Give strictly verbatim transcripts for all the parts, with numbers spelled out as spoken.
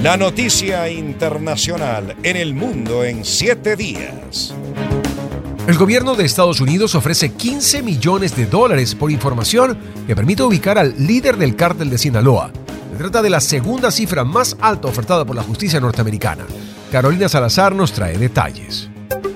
La noticia internacional en el mundo en siete días. El gobierno de Estados Unidos ofrece quince millones de dólares por información que permite ubicar al líder del cártel de Sinaloa. Se trata de la segunda cifra más alta ofertada por la justicia norteamericana. Carolina Salazar nos trae detalles.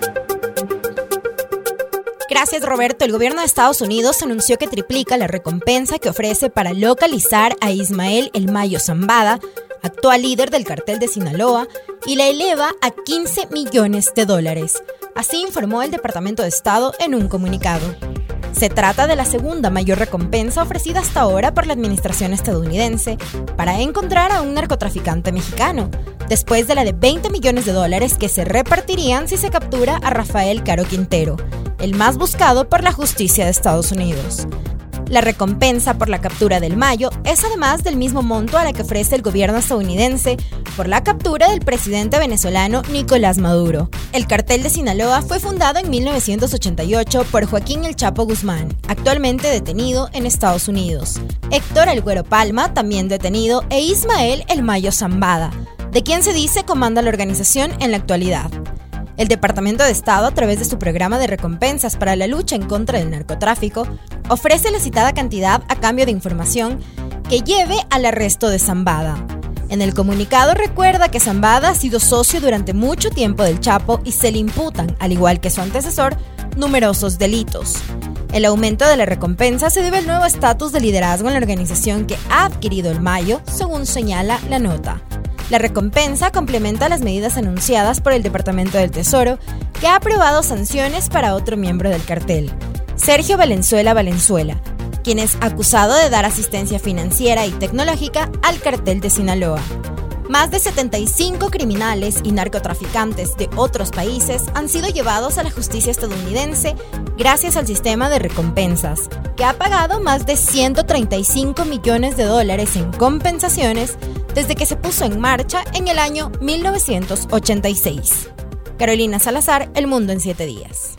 Gracias, Roberto. El gobierno de Estados Unidos anunció que triplica la recompensa que ofrece para localizar a Ismael El Mayo Zambada, actual líder del cartel de Sinaloa, y la eleva a quince millones de dólares. Así informó el Departamento de Estado en un comunicado. Se trata de la segunda mayor recompensa ofrecida hasta ahora por la administración estadounidense para encontrar a un narcotraficante mexicano, después de la de veinte millones de dólares que se repartirían si se captura a Rafael Caro Quintero, el más buscado por la justicia de Estados Unidos. La recompensa por la captura del Mayo es además del mismo monto a la que ofrece el gobierno estadounidense por la captura del presidente venezolano Nicolás Maduro. El cartel de Sinaloa fue fundado en mil novecientos ochenta y ocho por Joaquín El Chapo Guzmán, actualmente detenido en Estados Unidos, Héctor El Güero Palma, también detenido, e Ismael El Mayo Zambada, de quien se dice comanda la organización en la actualidad. El Departamento de Estado, a través de su programa de recompensas para la lucha en contra del narcotráfico, ofrece la citada cantidad a cambio de información que lleve al arresto de Zambada. En el comunicado recuerda que Zambada ha sido socio durante mucho tiempo del Chapo y se le imputan, al igual que su antecesor, numerosos delitos. El aumento de la recompensa se debe al nuevo estatus de liderazgo en la organización que ha adquirido el Mayo, según señala la nota. La recompensa complementa las medidas anunciadas por el Departamento del Tesoro, que ha aprobado sanciones para otro miembro del cartel, Sergio Valenzuela Valenzuela, quien es acusado de dar asistencia financiera y tecnológica al cartel de Sinaloa. Más de setenta y cinco criminales y narcotraficantes de otros países han sido llevados a la justicia estadounidense gracias al sistema de recompensas, que ha pagado más de ciento treinta y cinco millones de dólares en compensaciones desde que se puso en marcha en el año mil novecientos ochenta y seis. Carolina Salazar, El Mundo en siete días.